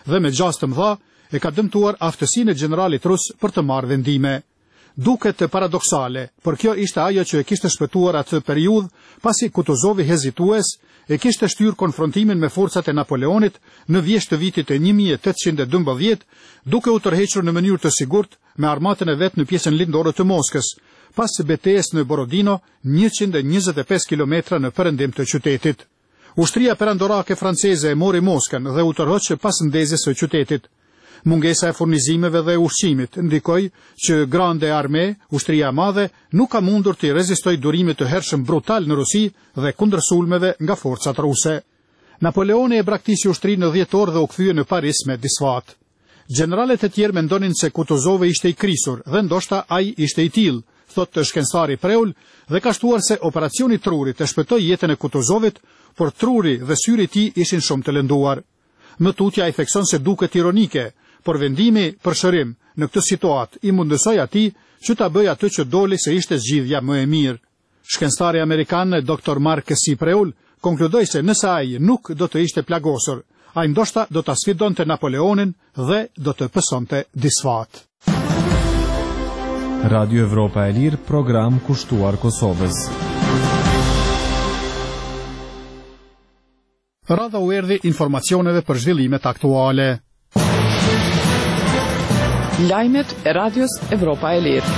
dhe me gjastë të mëdha, e ka dëmtuar aftësinë e generalit rus për të marrë vendime. Duket paradoksale, por kjo ishte ajo që e kishte shpëtuar atë periudhë, pasi Kutuzovi hezitues e kishte shtyrë konfrontimin me forcat e Napoleonit në vjesht të vitit e 1812, duke u tërhequr në mënyrë të sigurt me armatën e vet në pjesën lindore të Moskës, pas betejës në Borodino, 125 kilometra në perëndim të qytetit. Ushtria perandorake franceze e mori Moskën dhe u tërhoq pas ndezjes së qytetit. Mungesa e furnizimeve dhe ushqimit ndikoi që Grande Armée, ushtria e madhe, nuk ka mundur të rezistoj durimit të hershëm brutal në Rusi dhe kundër sulmeve nga forcat ruse. Napoleoni e braktisi ushtrinë në 10 orë dhe u kthye në Paris me disfat. Generalet e tjerë mendonin se Kutuzov ishte i krisur dhe ndoshta ai ishte i tillë, thotë shkencëtari Preul, dhe ka shtuar se operacioni Trurit e shpëtoi jetën e Kutuzovit, por Truri dhe syri i tij ishin shumë të lënduar. Më tutja i thekson se duket ironike, por vendimi për shërim në këtë situatë i mundësoi atij që ta bëjë atë që doli se ishte zgjidhja më e mirë. Shkencëtari amerikan Dr. Mark C. Preul konkludoi se nëse ai nuk do të ishte plagosur, ai ndoshta do ta sfidonte Napoleonin dhe do të pësonte disfat. Radio Evropa e Lirë, program kushtuar Kosovës. Radha u erdhi informacioneve për zhvillimet aktuale. Lajmet e Radios Evropa e Lirë.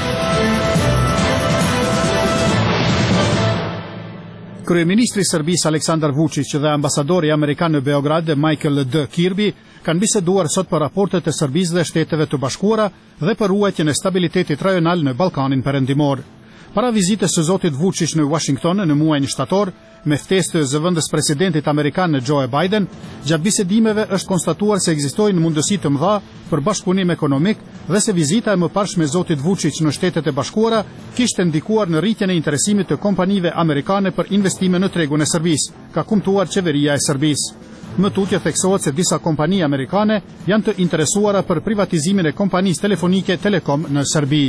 Kryeministri i Serbisë Aleksandar Vučić dhe ambasadori amerikan në Beograd Michael D. Kirby kanë biseduar sot për raportet e Serbisë dhe Shteteve të Bashkuara dhe për ruajtjen e stabilitetit rajonal në Ballkanin Perëndimor. Para vizitës së zotit Vučić në Washington në muajin shtator, me ftesë të zëvendës presidentit amerikan Joe Biden, gjatë bisedimeve është konstatuar se ekzistojnë mundësi të mëdha për bashkëpunim ekonomik dhe se vizita e mëparshme e zotit Vučić në Shtetet e Bashkuara kishte ndikuar në rritjen e interesimit të kompanive amerikane për investime në tregun e Serbisë, ka kumtuar qeveria e Serbisë. Më tutje theksohet se disa kompani amerikane janë të interesuara për privatizimin e kompanisë telefonike Telekom në Serbi.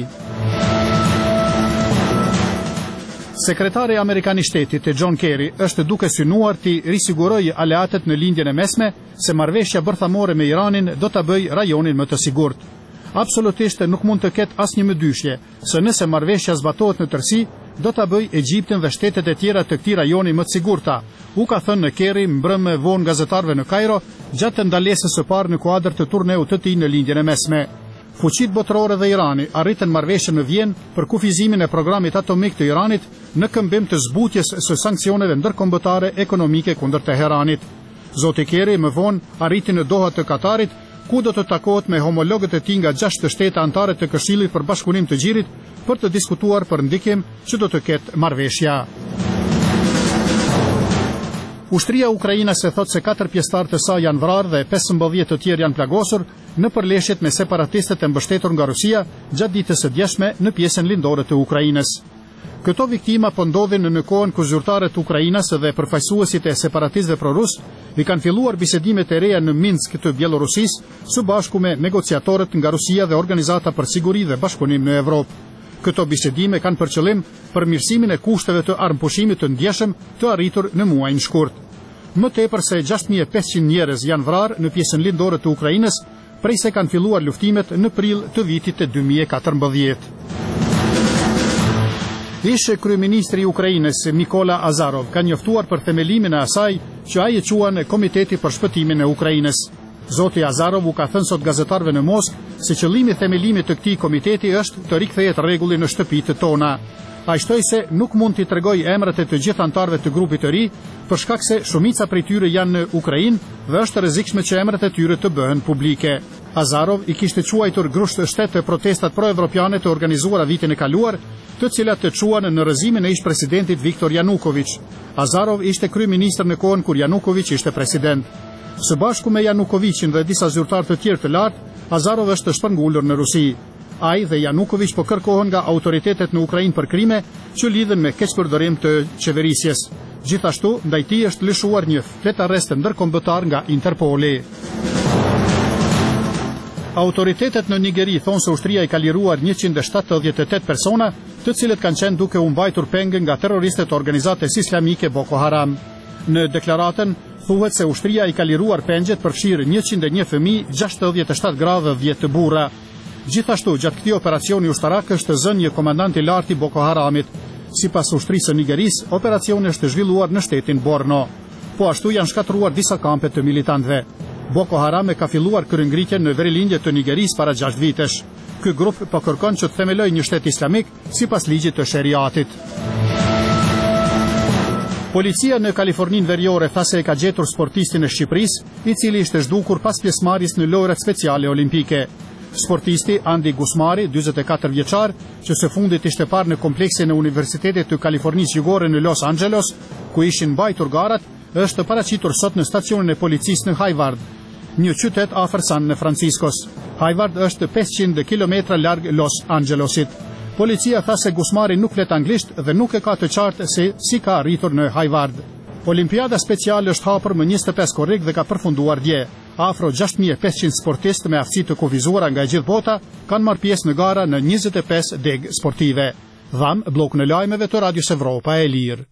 Sekretari amerikan i shtetit John Kerry është duke synuar të risigurojë aleatët në lindjen e mesme se marrëveshja bërthamore me Iranin do ta bëjë rajonin më të sigurt. Absolutisht nuk mund të ketë asnjë mëdyshje se nëse marrëveshja zbatohet në tërësi, do ta bëjë Egjiptin dhe shtetet e tjera të këtij rajoni më të sigurta, u ka thënë Kerry mbrëmë vonë gazetarëve në Kairo gjatë ndalesës së parë në kuadër të turneut të tij në lindjen e mesme. Fuqitë botërore dhe Irani arritën marrëveshje në Vjenë për kufizimin e programit atomik të Iranit në këmbim të zbutjes së sanksioneve ndërkombëtare ekonomike kundër Teheranit. Zoti Kerry më vonë arriti në Doha të Katarit, ku do të takohet me homologët e tij nga 6 shtete anëtare të Këshillit për Bashkëpunim të Gjirit për të diskutuar për ndikim që do të ketë marrëveshja. Ushtria ukrainase thot se 4 pjesëtar të saj janë vrarë dhe 15 të tjerë janë plagosur në përleshjet me separatistët e mbështetur nga Rusia gjatë ditës së djeshme në pjesën lindore të Ukrainës. Këto viktima po ndodhin në kohën ku zyrtarët e Ukrainës dhe përfaqësuesit e separatistëve prorus i kanë filluar bisedimet e reja në Minsk të Bielorusisë së bashku me negociatorët nga Rusia dhe Organizata për Siguri dhe Bashkëpunim në Evropë. Këto bisedime kanë për qëllim përmirësimin e kushteve të armëpushimit të ndjeshëm të arritur në muajin shkurt. Më tepër se 6500 njerëz janë vrarë në pjesën lindore të Ukrainës prej se kanë filluar luftimet në prill të vitit të 2014. Ish kryeministri i Ukrainës Mykola Azarov ka njoftuar për themelimin e asaj që ai e quan Komiteti për Shpëtimin e Ukrainës. Zoti Azarov u ka thënë sot gazetarëve në Moskë se qëllimi i themelimit të këtij komiteti është të rikthehet rregulli në shtëpitë tona. Ai shtoi se nuk mund t'i tregoj emrat e të gjithë anëtarëve të grupit të ri, për shkak se shumica prej tyre janë në Ukrainë dhe është rrezikshme që emrat e tyre të bëhen publike. Azarov i kishte quajtur grusht shtet të protestat pro-evropiane të organizuara vitin e kaluar, të cilat të çuan në rrëzimin e ish-presidentit Viktor Yanukovych. Azarov ishte kryeministër në kohën kur Yanukovych ishte president. Së bashku me Yanukovicin dhe disa zyrtarë të tjerë të lartë, Azarov është shpërngulur në Rusi. Ai dhe Yanukovych po kërkohen nga autoritetet në Ukrainë për krime që lidhen me keqpërdorim të qeverisjes. Gjithashtu, ndaj tij është lëshuar një flet arrest ndërkombëtar nga Interpoli. Autoritetet në Nigeri thonë se ushtria i ka liruar 178 persona, të cilët kanë qenë duke u mbajtur pengë nga terroristët e organizatës islamike Boko Haram. Në deklaratën Thuhet se ushtria I ka liruar pengjet përfshirë 101 fëmijë, 67 grave vjet të burra. Gjithashtu, gjatë këtij operacioni ushtarak është zënë një komandant I lartë I Boko Haramit. Sipas ushtrisë së Nigerisë, operacioni është zhvilluar në shtetin Borno. Po ashtu janë shkatëruar disa kampe të militantëve. Boko Haram ka filluar kryengritjen në verilindje të Nigerisë para 6 vitesh. Ky grup po kërkon që të themelojë një shtet islamik sipas ligjit të sheriatit. Policia në Kaliforninë Veriore tha se e ka gjetur sportistin e Shqipërisë, I cili ishte zhdukur pas pjesëmarrjes në lojrat speciale olimpike. Sportisti Andi Gusmari, 44 vjeçar, që së fundit ishte parë në kompleksin e Universitetit të Kalifornisë Jugore në Los Angeles, ku ishin mbajtur garat, është paraqitur sot në stacionin e policisë në Hayward, një qytet afër San Franciscos. Hayward është 500 kilometra larg Los Angelesit. Policia tha se Gusmari nuk flet anglisht dhe nuk e ka të qartë se si ka arritur në Hayward. Olimpiada speciale është hapur më 25 korrik dhe ka përfunduar dje. Afro 6500 sportistë me aftësi të kufizuara nga gjithë bota kanë marrë pjesë në gara në 25 deg sportive. Dham blok në lajmeve të Radios Evropa e Lirë.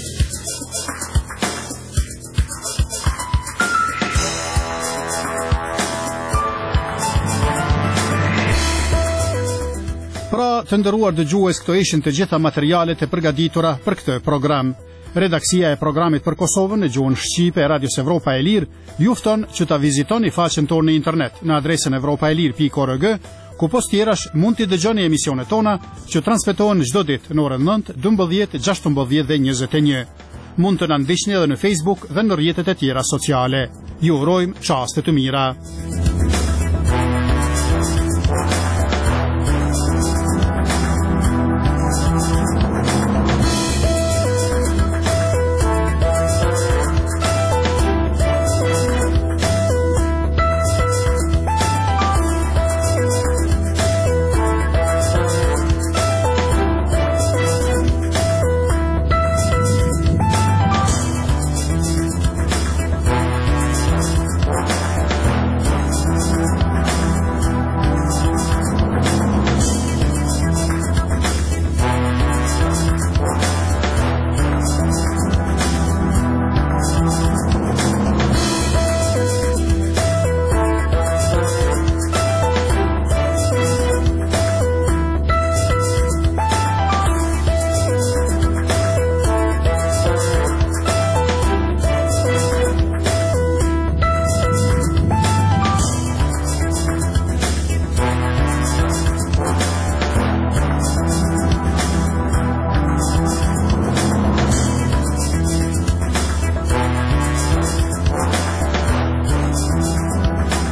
Pra, të nderuar dëgjues, këto ishin të gjitha materialet e përgatitura për këtë program. Redaksia e programit për Kosovën në gjuhën shqipe e Radios Evropa e Lirë ju fton që ta vizitoni faqen tonë në internet në adresën evropaelir.org, ku post tjerash mund t'i dëgjoni emisionet tona që transmetohen çdo ditë në orën 9, 12, 16 dhe 21. Mund të na ndiqni edhe në Facebook dhe në rrjetet e tjera sociale. Ju urojmë çaste të mira.